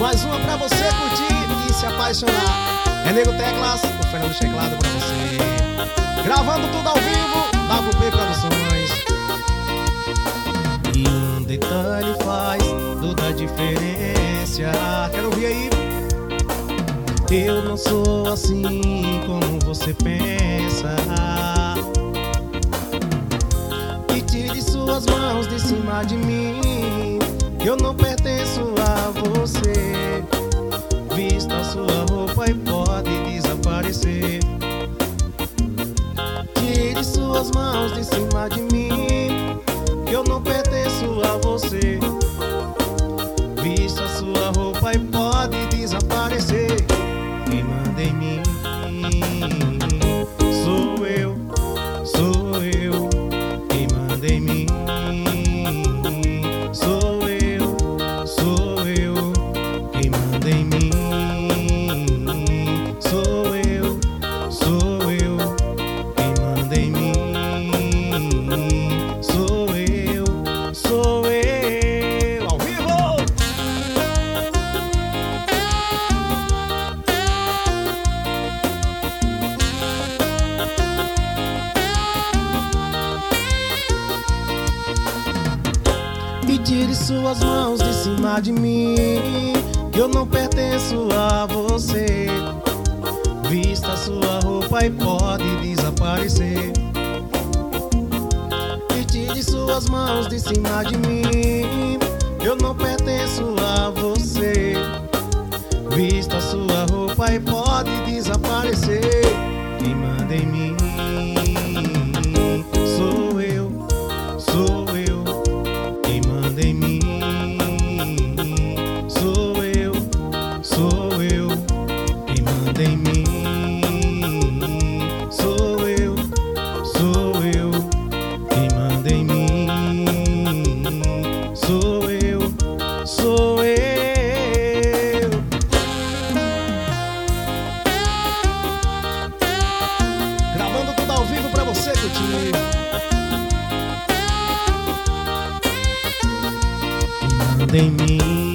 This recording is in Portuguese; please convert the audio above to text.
Mais uma pra você curtir e se apaixonar. É Nego Teclas, o Fernando Teclado pra você. Gravando tudo ao vivo, WP Produções. E um detalhe faz toda a diferença. Quero ouvir aí. Eu não sou assim como você pensa. E tire suas mãos de cima de mim. Eu não pertenço a você. Vista sua roupa e pode desaparecer. Tire suas mãos de cima de mim. Eu não pertenço a você. Vista sua roupa e pode desaparecer. Quem manda em mim sou eu, sou eu. Quem manda em mim sou eu, sou eu. Quem manda em mim sou eu, sou eu. Quem manda em mim sou eu, sou eu. Ao vivo! E tire suas mãos de cima de mim. Eu não pertenço a você. Vista sua roupa e pode desaparecer. E tire suas mãos de cima de mim. Eu não pertenço a você. Vista sua roupa e pode desaparecer. Quem manda em mim sou eu, sou eu. Quem manda em mim sou eu, sou eu. Quem manda em mim sou eu, sou eu. Quem manda em mim sou eu, sou eu. Gravando tudo ao vivo pra você curtir. Quem manda em mim